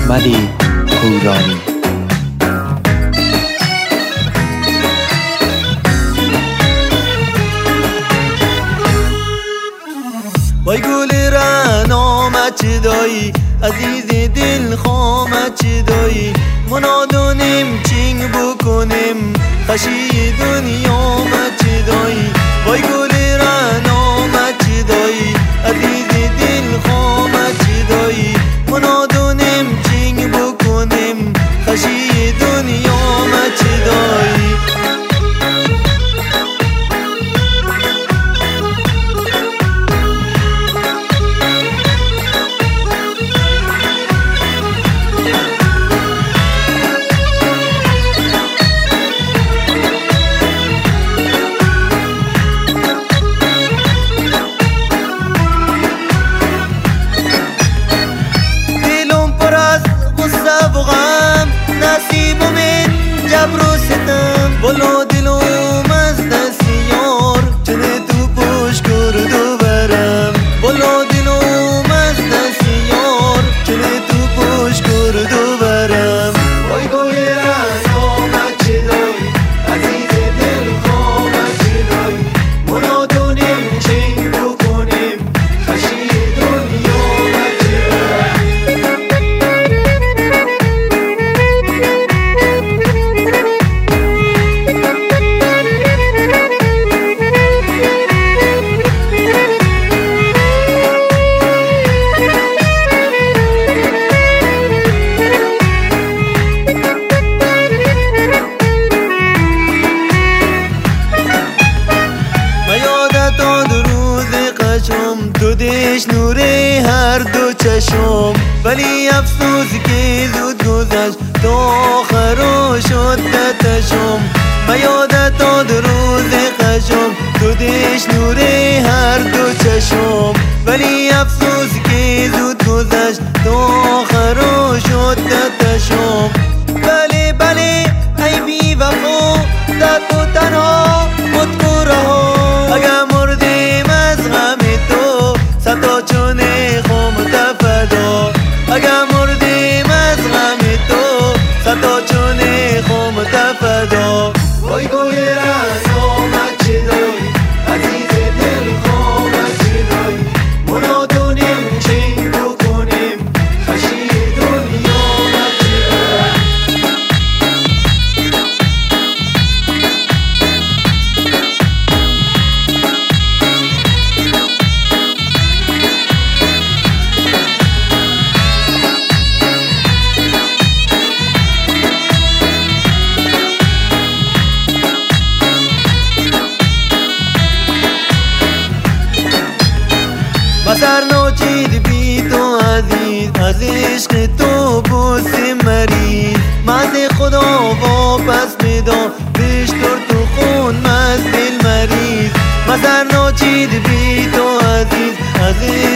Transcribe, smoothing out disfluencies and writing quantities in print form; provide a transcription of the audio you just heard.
احمد پورانی. وای گل رعنا چه دایی عزیز دل خام چه دایی منادونیم چینگ بکنیم خشی دنیا چه دایی وای گل رعنا چه دایی عزیز دل خام چه دایی منادونیم چینگ بکنیم خشی دنیا چه دایی نصیب من جبر و ستم بلو دلوم از دست یار چنه تو پشت کرد و برم بلو دلوم از دست یار چنه تو پشت کرد و برم وای گل رعنا چه دایی عزیز دل خام چه دایی منادونیم چنگ بکنیم خشی دنیا چه تو دیش نوره هر دو چشم ولی افسوس که زود گذشت تو آخر شد تشم من یادت داد روز قشم تو دیش نوره هر دو چشم ولی افسوس که زود گذشت تو آخر شد تشم بله بله ای بی وفا در تو تنها خود کو رها اگر مردیم از غم تو صدا چونه خم تفدا اگر مردیم از غم تو صدا چونه خم تفدا وای گل رعنا چه دایی عزیز دل خام چه دایی منادونیم چنگ بکنیم خشی دنیا چه دایی بسر ناچید بی تو عزیز از عشق تو بوسه مریض مز خدا واپس بدا بشتر تو خون مز دل مریض بسر ناچید بی تو عزیز از